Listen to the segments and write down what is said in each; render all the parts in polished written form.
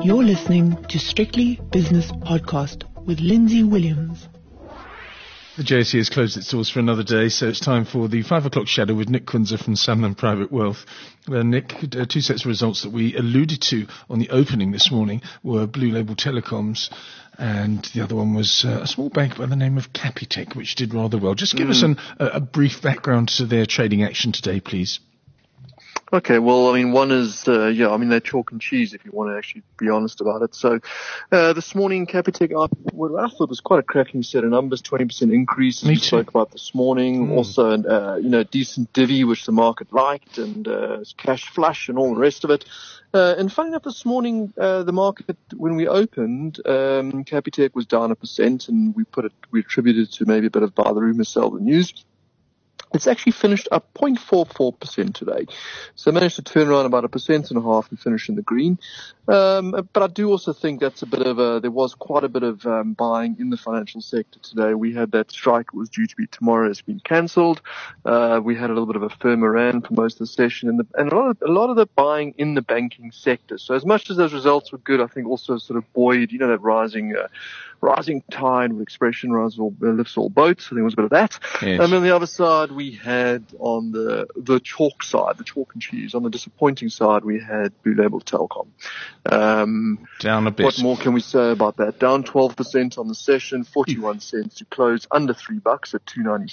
You're listening to Strictly Business Podcast with Lindsay Williams. The JSE has closed its doors for another day, so it's time for the 5 o'clock shadow with Nick Kunze from Sanlam Private Wealth. Nick, two sets of results that we alluded to on the opening this morning were Blue Label Telecoms, and the other one was a small bank by the name of Capitec, which did rather well. Just give us a brief background to their trading action today, please. Okay, well, I mean, one is, they're chalk and cheese if you want to actually be honest about it. So, this morning, Capitec, what I thought was quite a cracking set of numbers, 20% increase, as we spoke about this morning. Also, decent divvy, which the market liked, and cash flush and all the rest of it. And funny enough, this morning, the market, when we opened, Capitec was down 1%, and we attributed to maybe a bit of buy the rumor, sell the news. It's actually finished up 0.44% today. So I managed to turn around about 1.5% and finish in the green. But I do also think that's there was quite a bit of buying in the financial sector today. We had that strike that was due to be tomorrow has been cancelled. We had a little bit of a firmer rand for most of the session and a lot of the buying in the banking sector. So as much as those results were good, I think also sort of buoyed, that rising tide with expression lifts all boats. I think it was a bit of that. Yes. And on the other side, we had on the chalk side, the chalk and cheese. On the disappointing side, we had Blue Label Telecom. Down a bit. What more can we say about that? Down 12% on the session, 41 cents to close, under $3 at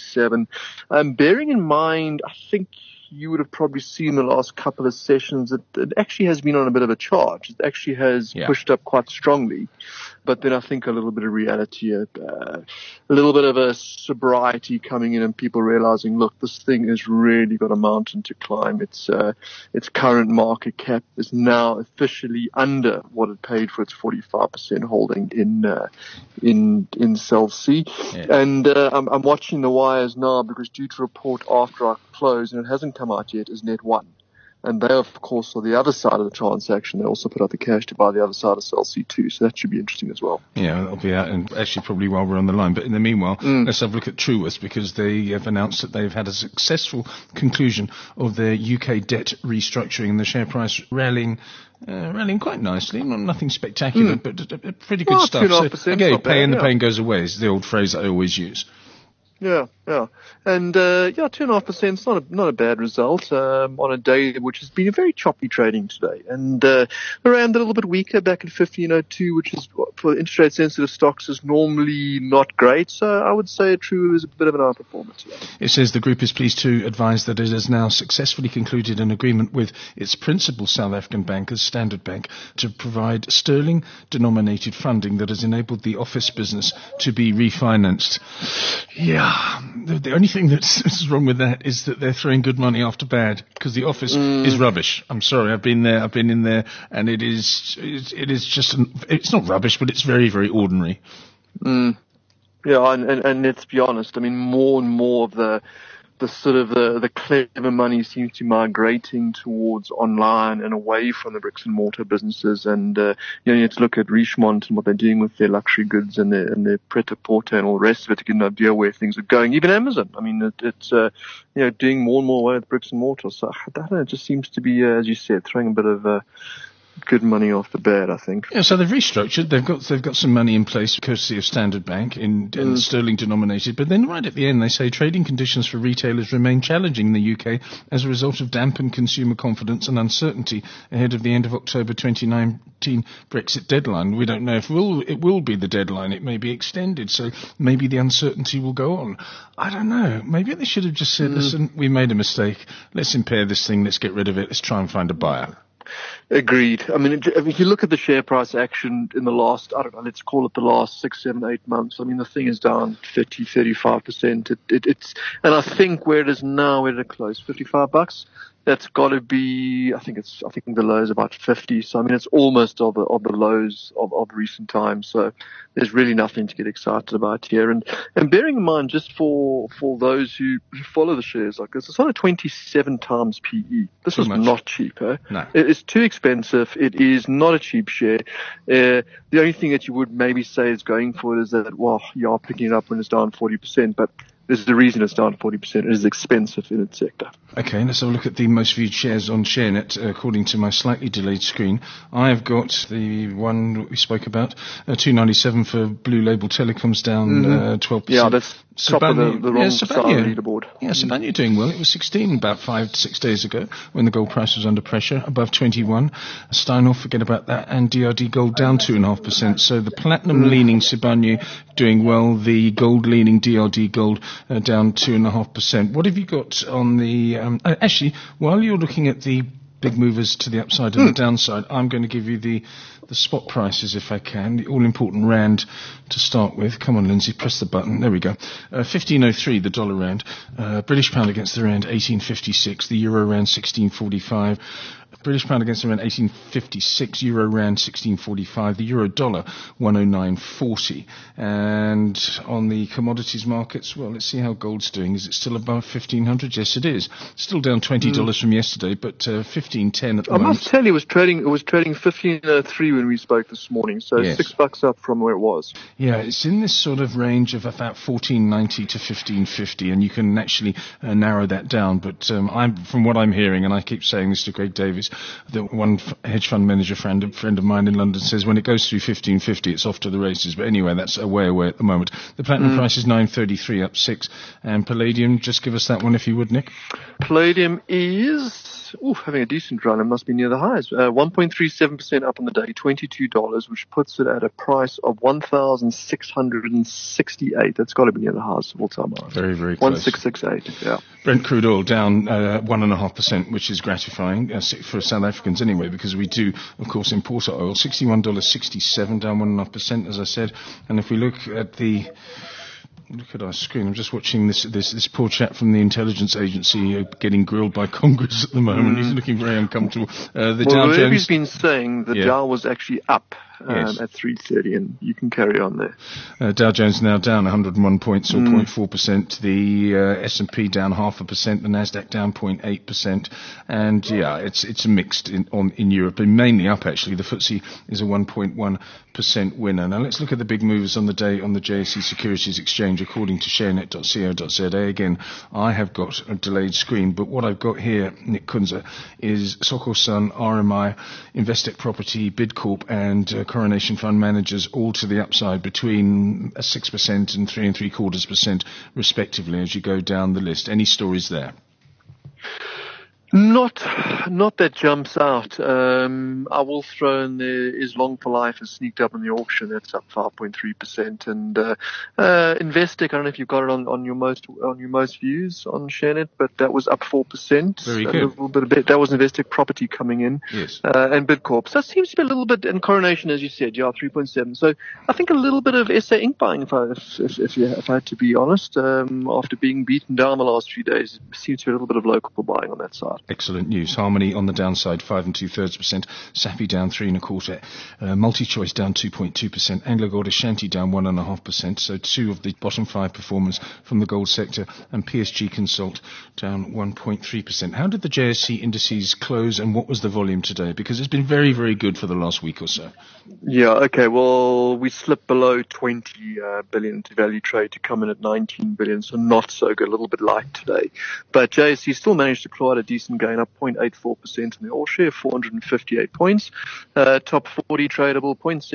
2.97. Bearing in mind, I think you would have probably seen the last couple of sessions that it actually has been on a bit of a charge. It actually has pushed up quite strongly. But then I think a little bit of reality, a little bit of a sobriety coming in and people realizing, look, this thing has really got a mountain to climb. Its current market cap is now officially under what it paid for its 45% holding in Cell C. Yeah. And I'm watching the wires now because due to report after I close, and it hasn't come out yet, is Net1. And they, of course, are the other side of the transaction. They also put out the cash to buy the other side of Cell C2, so that should be interesting as well. Yeah, that'll be out, and actually probably while we're on the line. But in the meanwhile, let's have a look at Truworths, because they have announced that they've had a successful conclusion of their UK debt restructuring, and the share price rallying quite nicely. Nothing spectacular, but pretty good stuff. 2.5%. So, again, the pain goes away is the old phrase I always use. Yeah. And, 2.5% is not a bad result, on a day which has been a very choppy trading today. And, the rand a little bit weaker back at 15.02, which is for interest rate sensitive stocks is normally not great. So I would say True is a bit of an outperformer today. It says the group is pleased to advise that it has now successfully concluded an agreement with its principal South African bank, as Standard Bank, to provide sterling denominated funding that has enabled the office business to be refinanced. Yeah. The only thing that's wrong with that is that they're throwing good money after bad, because the office is rubbish. I'm sorry, I've been in there, and it is just, it's not rubbish, but it's very, very ordinary. Yeah, and let's be honest, I mean, more and more of the sort of the clever money seems to be migrating towards online and away from the bricks and mortar businesses. And, you have to look at Richemont and what they're doing with their luxury goods and their pret-a-porter and all the rest of it to get an idea where things are going. Even Amazon. I mean, it's doing more and more away with bricks and mortar. So I don't know, it just seems to be, as you said, throwing a bit of, good money off the bed, I think. Yeah, so they've restructured. They've got some money in place, courtesy of Standard Bank, in sterling denominated. But then right at the end, they say trading conditions for retailers remain challenging in the UK as a result of dampened consumer confidence and uncertainty ahead of the end of October 2019 Brexit deadline. We don't know if it will be the deadline. It may be extended, so maybe the uncertainty will go on. I don't know. Maybe they should have just said, listen, we made a mistake. Let's impair this thing. Let's get rid of it. Let's try and find a buyer. Agreed. I mean, if you look at the share price action in the last, let's call it the last 6, 7, 8 months. I mean, the thing is down 30, 35%. And I think where it is now, where did it close? $55? That's got to be, I think the low is about 50. So, I mean, it's almost of the lows of recent times. So there's really nothing to get excited about here. And bearing in mind, just for those who follow the shares like this, it's on a 27 times PE. This is not cheap, eh? No. It's too expensive. It is not a cheap share. The only thing that you would maybe say is going for it is that, well, you are picking it up when it's down 40%, but there's a reason it's down 40%. It is expensive in its sector. Okay, let's have a look at the most viewed shares on ShareNet according to my slightly delayed screen. I have got the one we spoke about, 297 for Blue Label Telecoms, down 12%. Yeah, that's top of the wrong side of the leaderboard. Yeah, Sibanye doing well. It was 16 about 5 to 6 days ago when the gold price was under pressure, above 21. Steinhoff, forget about that, and DRD Gold down 2.5%. So the platinum-leaning Sibanye doing well, the gold-leaning DRD Gold down 2.5%. What have you got on the... actually, while you're looking at the big movers to the upside and the downside, I'm going to give you the spot prices if I can, the all-important rand to start with. Come on, Lindsay, press the button. There we go. 15.03, the dollar rand. British pound against the rand, 18.56. The euro rand, 16.45. British pound against the rand, 18.56. Euro rand, 16.45. The euro dollar, 109.40. And on the commodities markets, well, let's see how gold's doing. Is it still above 1,500? Yes, it is. Still down $20 from yesterday, but 15.10 at the moment. I must tell you, it was trading 15.03 when we spoke this morning, so yes. $6 up from where it was. Yeah, it's in this sort of range of about 14.90 to 15.50, and you can actually narrow that down. But from what I'm hearing, and I keep saying this to Greg Davies, the one hedge fund manager friend of mine in London says when it goes through 15.50, it's off to the races. But anyway, that's way away at the moment. The platinum price is 9.33, up 6, and palladium. Just give us that one if you would, Nick. Palladium is having a decent run. It must be near the highs. 1.37% up on the day, $22, which puts it at a price of 1,668. That's got to be near the highs of all time highs. Very, very close. 1,668. Yeah. Brent crude oil down 1.5%, which is gratifying for South Africans anyway, because we do, of course, import our oil. $61.67, down 1.5%, as I said. And if we look at our screen. I'm just watching this poor chap from the intelligence agency getting grilled by Congress at the moment. He's looking very uncomfortable. Dow Jones... He's been saying the Dow was actually up at 3:30, and you can carry on there. Dow Jones now down 101 points, or 0.4%. The S&P down 0.5%. The Nasdaq down 0.8%. And it's mixed in Europe, and mainly up actually. The FTSE is a 1.1% winner. Now let's look at the big movers on the day on the JSE Securities Exchange according to sharenet.co.za. Again, I have got a delayed screen, but what I've got here, Nick Kunze, is Sokorsun, RMI, Investec Property, Bidcorp, and Coronation Fund Managers, all to the upside between 6% and 3.75% respectively as you go down the list. Any stories there? Not that jumps out. I will throw in there is Long for Life has sneaked up in the auction. That's up 5.3%. And Investec, I don't know if you've got it on your most views on ShareNet, but that was up 4%. Very good. A little bit. That was Investec Property coming in. Yes. And Bidcorp. So that seems to be a little bit in Coronation, as you said, 3.7. So I think a little bit of SA Inc. buying, if I had to be honest, after being beaten down the last few days, it seems to be a little bit of local buying on that side. Excellent news. Harmony on the downside, 5 2/3%. Sappi down 3.25%. MultiChoice down 2.2%. AngloGold Ashanti down 1.5%. So two of the bottom 5 performers from the gold sector, and PSG Consult down 1.3%. How did the JSE indices close, and what was the volume today? Because it's been very, very good for the last week or so. Yeah. Okay. Well, we slipped below 20 billion to value trade to come in at 19 billion. So not so good. A little bit light today, but JSE still managed to claw out a decent gain, up 0.84% in the all share, 458 points. Top 40 tradable,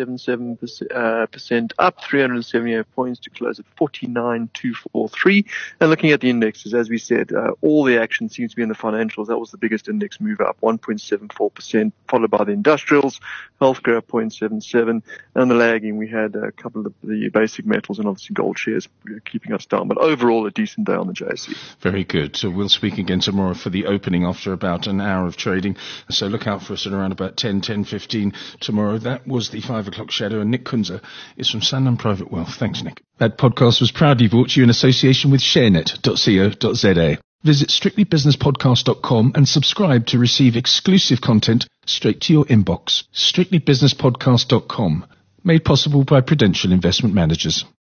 0.77% up, 378 points to close at 49,243. And looking at the indexes, as we said, all the action seems to be in the financials. That was the biggest index move up, 1.74%, followed by the industrials, healthcare 0.77, and the lagging, we had a couple of the basic metals and obviously gold shares keeping us down. But overall, a decent day on the JSE. Very good. So we'll speak again tomorrow for the opening after about an hour of trading. So look out for us at around about 10:15 tomorrow. That was the 5 o'clock shadow, and Nick Kunze is from Sanlam Private Wealth. Thanks, Nick. That podcast was proudly brought to you in association with sharenet.co.za. Visit strictlybusinesspodcast.com and subscribe to receive exclusive content straight to your inbox. strictlybusinesspodcast.com, made possible by Prudential Investment Managers.